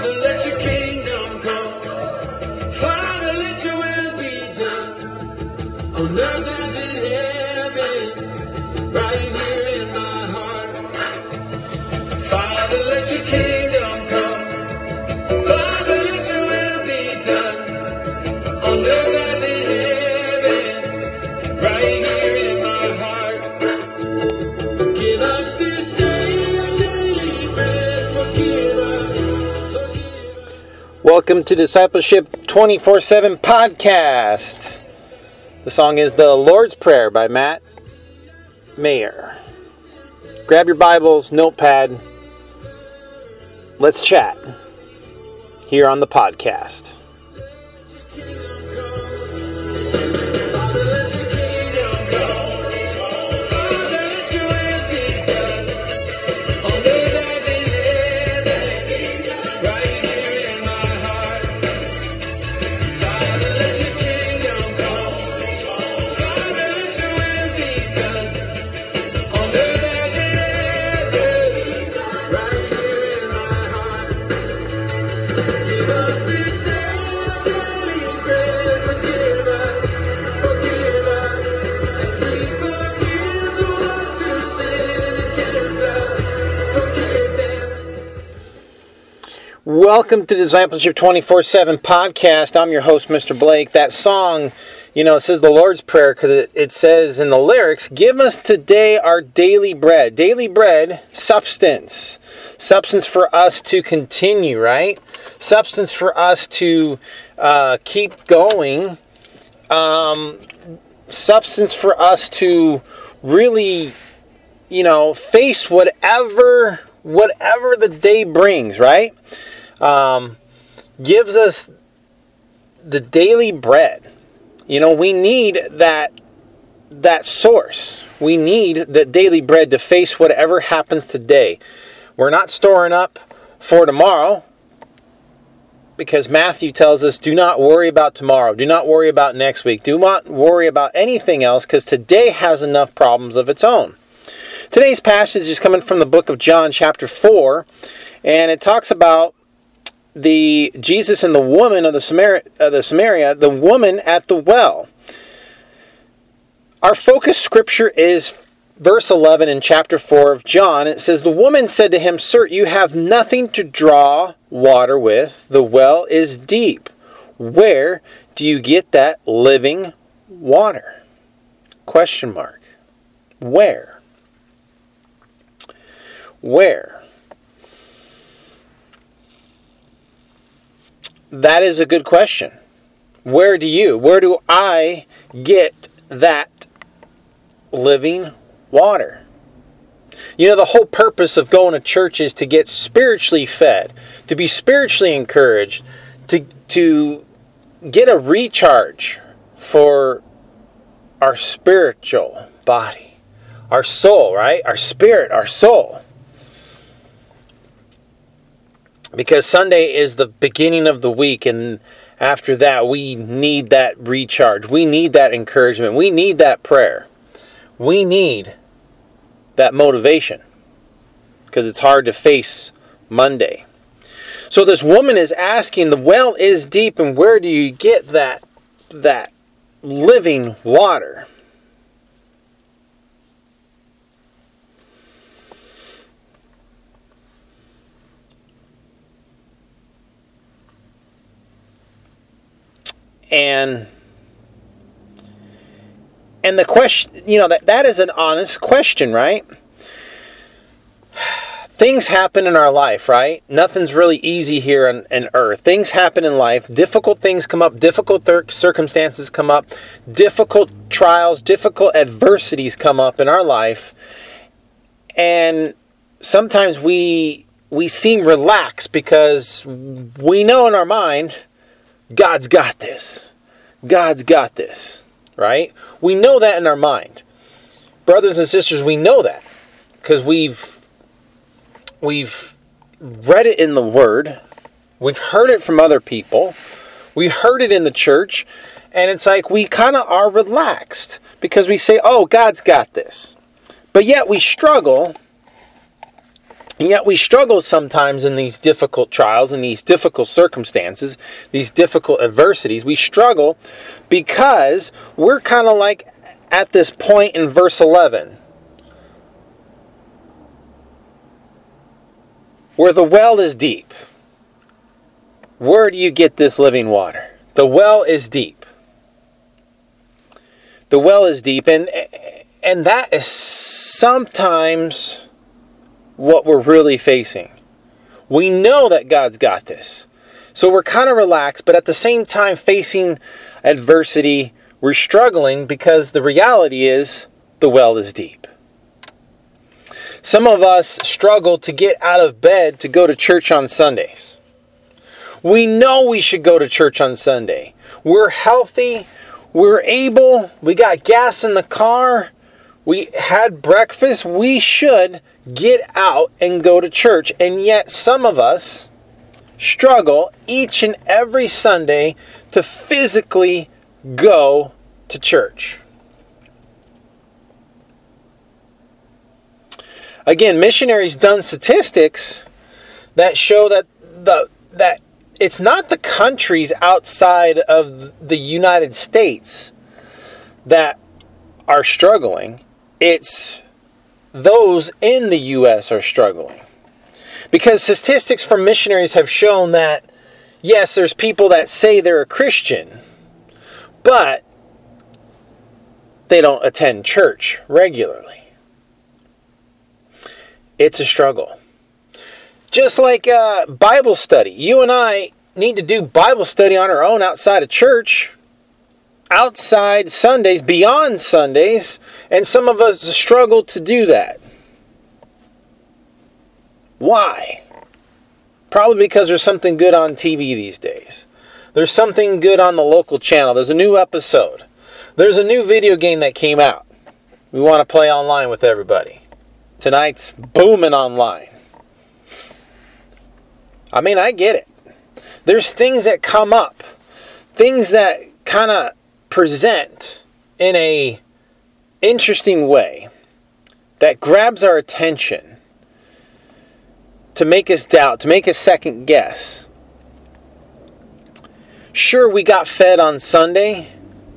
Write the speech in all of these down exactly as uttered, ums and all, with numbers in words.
Father, let your kingdom come. Father, let your will be done. On earth as in heaven. Right here in my heart. Father, let your kingdom come. Father, let your will be done. On earth as in heaven. Right here in my heart. Give us this day our daily bread. Forgive us. Forgive us. Welcome to Discipleship twenty-four seven Podcast. The song is The Lord's Prayer by Matt Mayer. Grab your Bibles, notepad. Let's chat here on the podcast. Welcome to Discipleship twenty-four seven Podcast. I'm your host, Mister Blake. That song, you know, it says the Lord's Prayer because it, it says in the lyrics, give us today our daily bread. Daily bread, substance. Substance for us to continue, right? Substance for us to uh, keep going. Um, substance for us to really, you know, face whatever, whatever the day brings, right? Um, gives us the daily bread. You know, we need that that source. We need that daily bread to face whatever happens today. We're not storing up for tomorrow because Matthew tells us, do not worry about tomorrow. Do not worry about next week. Do not worry about anything else because today has enough problems of its own. Today's passage is coming from the book of John, chapter four, and it talks about the Jesus and the woman of the Samaria, uh, the Samaria, the woman at the well. Our focus scripture is verse eleven in chapter four of John. It says, the woman said to him, Sir, you have nothing to draw water with. The well is deep. Where do you get that living water? Question mark. Where? Where? That is a good question. Where do you, where do I get that living water? You know, the whole purpose of going to church is to get spiritually fed, to be spiritually encouraged, to, to get a recharge for our spiritual body, our soul, right? Our spirit, our soul. Because Sunday is the beginning of the week, and after that, we need that recharge. We need that encouragement. We need that prayer. We need that motivation, because it's hard to face Monday. So this woman is asking, the well is deep, and where do you get that, that living water? And and the question, you know, that, that is an honest question, right? Things happen in our life, right? Nothing's really easy here on, on earth. Things happen in life. Difficult things come up. Difficult thir- circumstances come up. Difficult trials, difficult adversities come up in our life. And sometimes we we seem relaxed because we know in our mind, God's got this. God's got this, right? We know that in our mind. Brothers and sisters, we know that because we've we've read it in the Word. We've heard it from other people. We heard it in the church. And it's like we kind of are relaxed because we say, oh, God's got this. But yet we struggle And yet we struggle sometimes in these difficult trials, in these difficult circumstances, these difficult adversities. We struggle because we're kind of like at this point in verse eleven, where the well is deep. Where do you get this living water? The well is deep. The well is deep, and and that is sometimes what we're really facing. We know that God's got this. So we're kind of relaxed, but at the same time facing adversity, we're struggling because the reality is the well is deep. Some of us struggle to get out of bed to go to church on Sundays. We know we should go to church on Sunday. We're healthy, we're able, we got gas in the car, we had breakfast, we should get out and go to church. And yet some of us struggle each and every Sunday to physically go to church. Again, missionaries done statistics that show that the that it's not the countries outside of the United States that are struggling. It's those in the U S are struggling. Because statistics from missionaries have shown that, yes, there's people that say they're a Christian, but they don't attend church regularly. It's a struggle. Just like uh, Bible study. You and I need to do Bible study on our own outside of church, outside Sundays, beyond Sundays, and some of us struggle to do that. Why? Probably because there's something good on T V these days. There's something good on the local channel. There's a new episode. There's a new video game that came out. We want to play online with everybody. Tonight's booming online. I mean, I get it. There's things that come up. Things that kind of present in a interesting way that grabs our attention to make us doubt, to make us second guess. Sure, we got fed on Sunday,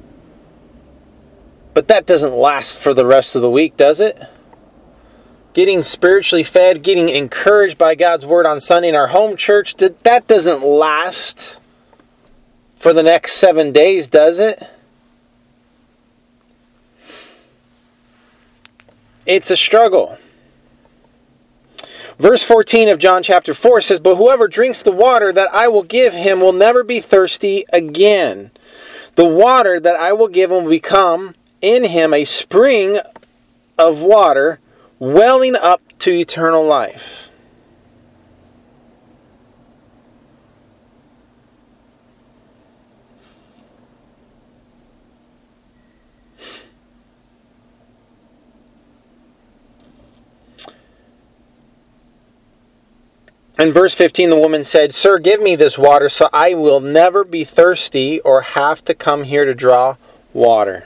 but that doesn't last for the rest of the week, does it? Getting spiritually fed, getting encouraged by God's Word on Sunday in our home church, that doesn't last for the next seven days, does it? It's a struggle. Verse fourteen of John chapter four says, "But whoever drinks the water that I will give him will never be thirsty again. The water that I will give him will become in him a spring of water welling up to eternal life." In verse fifteen, the woman said, "Sir, give me this water so I will never be thirsty or have to come here to draw water."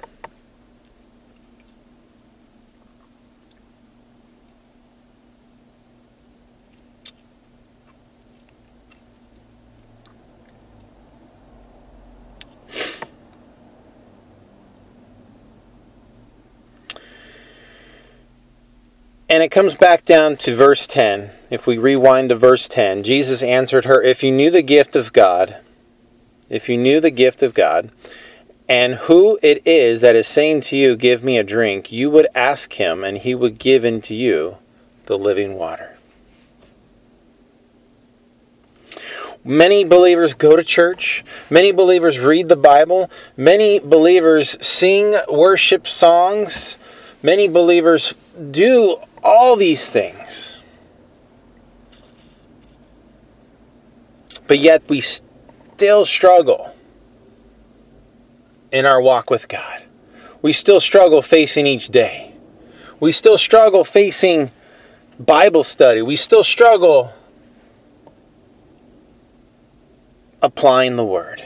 And it comes back down to verse ten. If we rewind to verse ten, Jesus answered her, "If you knew the gift of God, if you knew the gift of God, and who it is that is saying to you, 'Give me a drink,' you would ask him, and he would give unto you the living water." Many believers go to church. Many believers read the Bible. Many believers sing worship songs. Many believers do all these things. But yet we still struggle in our walk with God. We still struggle facing each day. We still struggle facing Bible study. We still struggle applying the Word.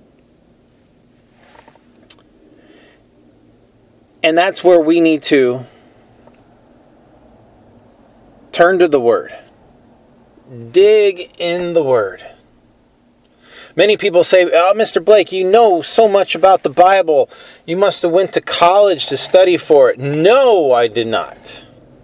And that's where we need to turn to the Word. dig in the Word. Many people say, oh, Mister Blake, you know so much about the Bible. You must have went to college to study for it. No, I did not.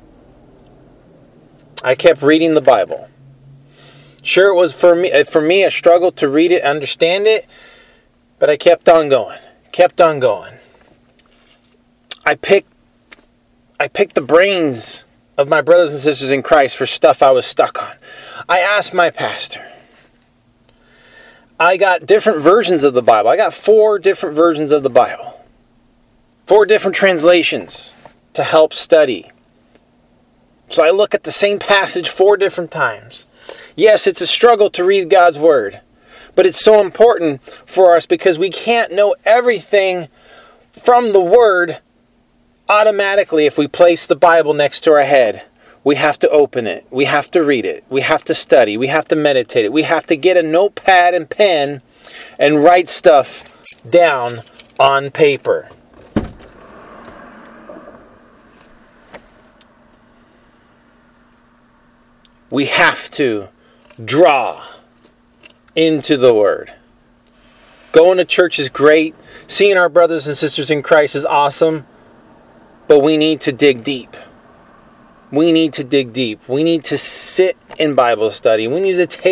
I kept reading the Bible. Sure, it was for me, for me a struggle to read it, understand it, but I kept on going. Kept on going. I picked, I picked the brains of my brothers and sisters in Christ for stuff I was stuck on. I asked my pastor. I got different versions of the Bible. I got four different versions of the Bible. Four different translations to help study. So I look at the same passage four different times. Yes, it's a struggle to read God's Word. But it's so important for us because we can't know everything from the Word automatically if we place the Bible next to our head. We have to open it. We have to read it. We have to study. We have to meditate it. We have to get a notepad and pen and write stuff down on paper. We have to draw into the Word. Going to church is great. Seeing our brothers and sisters in Christ is awesome. But we need to dig deep. We need to dig deep. We need to sit in Bible study. We need to take